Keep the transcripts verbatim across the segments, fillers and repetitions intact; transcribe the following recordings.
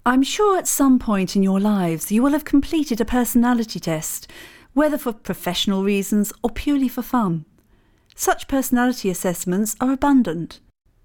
I'm sure at some point in your lives you will have completed a personality test, whether for professional reasons or purely for fun. Such personality assessments are abundant.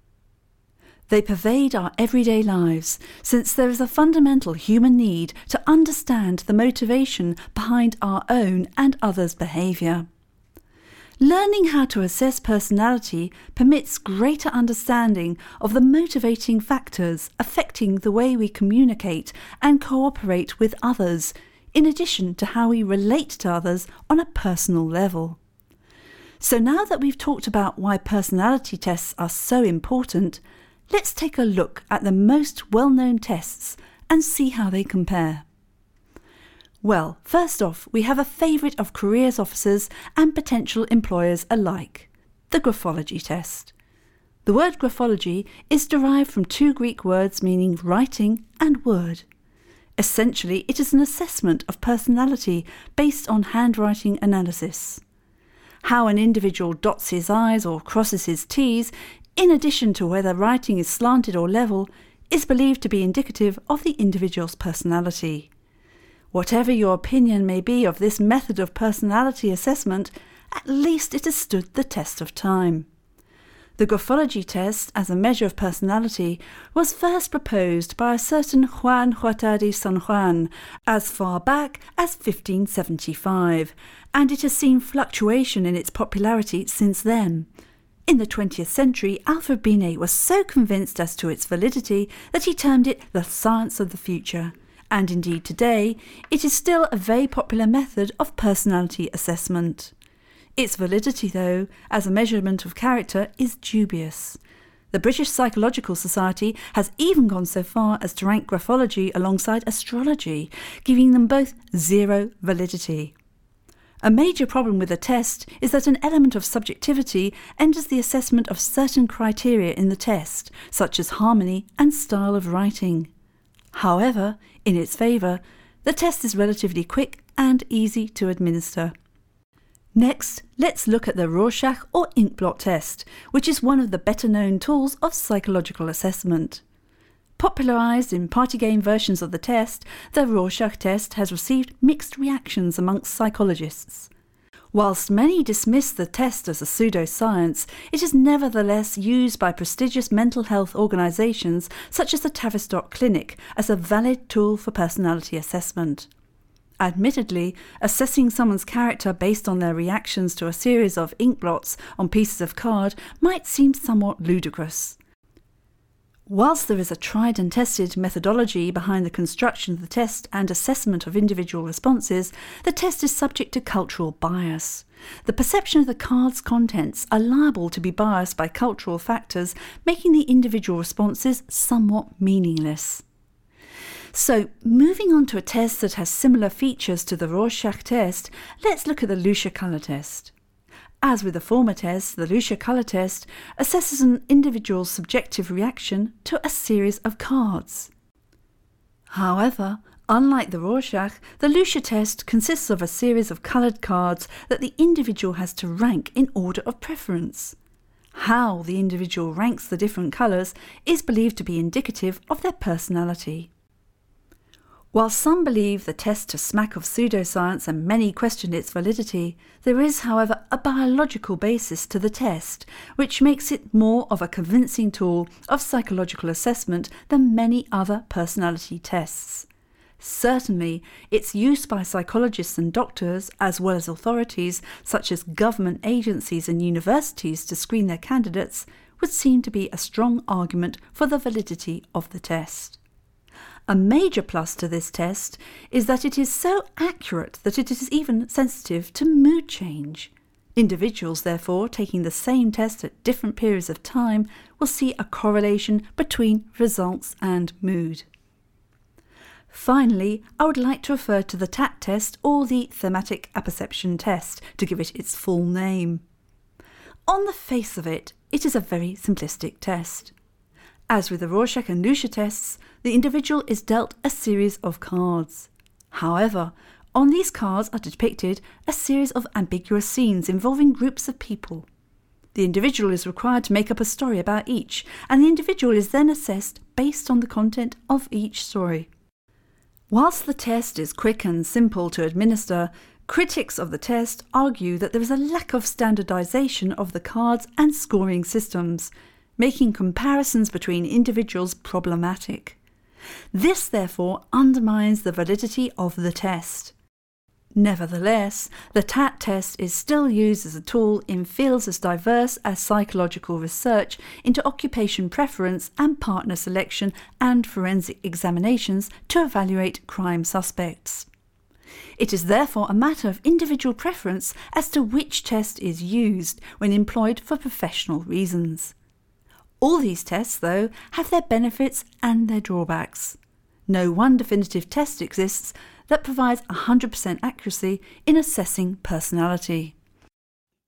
They pervade our everyday lives, since there is a fundamental human need to understand the motivation behind our own and others' behaviour. Learning how to assess personality permits greater understanding of the motivating factors affecting the way we communicate and cooperate with others, in addition to how we relate to others on a personal level. So now that we've talked about why personality tests are so important, let's take a look at the most well-known tests and see how they compare. Well, first off, we have a favourite of careers officers and potential employers alike, the graphology test. The word graphology is derived from two Greek words meaning writing and word. Essentially, it is an assessment of personality based on handwriting analysis. How an individual dots his I's or crosses his T's, in addition to whether writing is slanted or level, is believed to be indicative of the individual's personality. Whatever your opinion may be of this method of personality assessment, at least it has stood the test of time. The graphology test, as a measure of personality, was first proposed by a certain Juan Huerta de San Juan as far back as fifteen seventy-five, and it has seen fluctuation in its popularity since then. In the twentieth century, Alfred Binet was so convinced as to its validity that he termed it the science of the future. And indeed today, it is still a very popular method of personality assessment. Its validity, though, as a measurement of character, is dubious. The British Psychological Society has even gone so far as to rank graphology alongside astrology, giving them both zero validity. A major problem with the test is that an element of subjectivity enters the assessment of certain criteria in the test, such as harmony and style of writing. However, in its favour, the test is relatively quick and easy to administer. Next, let's look at the Rorschach or inkblot test, which is one of the better-known tools of psychological assessment. Popularised in party game versions of the test, the Rorschach test has received mixed reactions amongst psychologists. Whilst many dismiss the test as a pseudoscience, it is nevertheless used by prestigious mental health organisations such as the Tavistock Clinic as a valid tool for personality assessment. Admittedly, assessing someone's character based on their reactions to a series of inkblots on pieces of card might seem somewhat ludicrous. Whilst there is a tried and tested methodology behind the construction of the test and assessment of individual responses, the test is subject to cultural bias. The perception of the card's contents are liable to be biased by cultural factors, making the individual responses somewhat meaningless. So, moving on to a test that has similar features to the Rorschach test, let's look at the Lucia colour test. As with the former test, the Lucia colour test assesses an individual's subjective reaction to a series of cards. However, unlike the Rorschach, the Lucia test consists of a series of coloured cards that the individual has to rank in order of preference. How the individual ranks the different colours is believed to be indicative of their personality. While some believe the test to smack of pseudoscience and many question its validity, there is, however, a biological basis to the test, which makes it more of a convincing tool of psychological assessment than many other personality tests. Certainly, its use by psychologists and doctors, as well as authorities such as government agencies and universities to screen their candidates, would seem to be a strong argument for the validity of the test. A major plus to this test is that it is so accurate that it is even sensitive to mood change. Individuals, therefore, taking the same test at different periods of time will see a correlation between results and mood. Finally, I would like to refer to the T A T test or the Thematic Apperception test to give it its full name. On the face of it, it is a very simplistic test. As with the Rorschach and Lucia tests, the individual is dealt a series of cards. However, on these cards are depicted a series of ambiguous scenes involving groups of people. The individual is required to make up a story about each, and the individual is then assessed based on the content of each story. Whilst the test is quick and simple to administer, critics of the test argue that there is a lack of standardisation of the cards and scoring systems, making comparisons between individuals problematic. This, therefore, undermines the validity of the test. Nevertheless, the T A T test is still used as a tool in fields as diverse as psychological research into occupation preference and partner selection and forensic examinations to evaluate crime suspects. It is therefore a matter of individual preference as to which test is used when employed for professional reasons. All these tests, though, have their benefits and their drawbacks. No one definitive test exists that provides one hundred percent accuracy in assessing personality.